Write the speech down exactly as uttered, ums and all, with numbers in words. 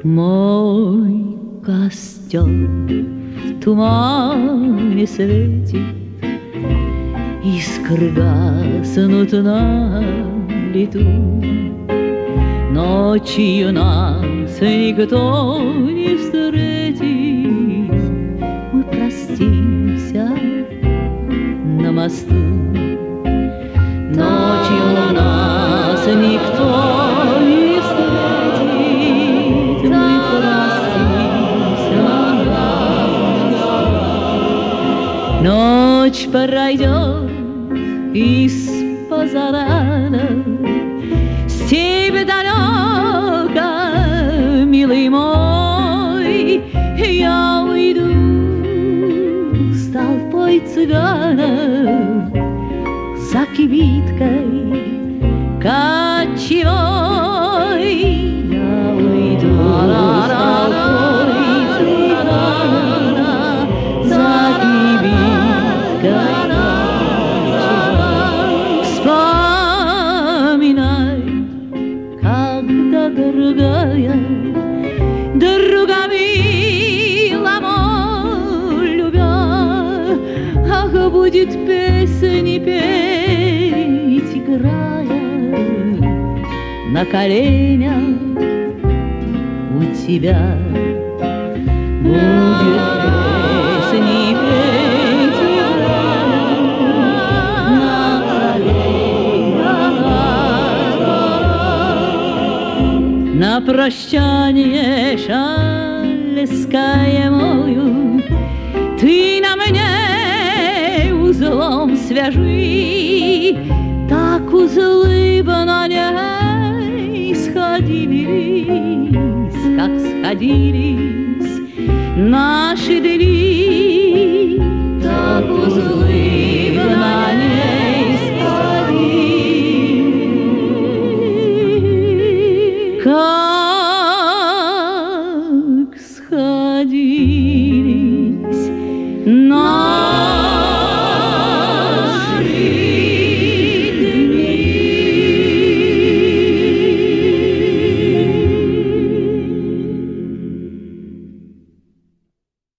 Мой костер в тумане светит, искры гаснут на лету. Ночью нас никто не встретит, мы простимся на мосту. Ночью нас никто не встретит, мы простимся на мосту. Ночь пройдет из-под заката, степь далека, милый мой, я уйду с толпой цыганов за кибиткой кочевой. Я уйду с толпой цыганов за кибиткой кочевой. Когда другая, друга мила мой любя, ах, будет песни петь, играя на коленях у тебя. Будет песни петь, играя на коленях. На прощание шаль искаемую ты на мне узлом свяжи, так узлы бы на ней сходились, как сходились наши дни.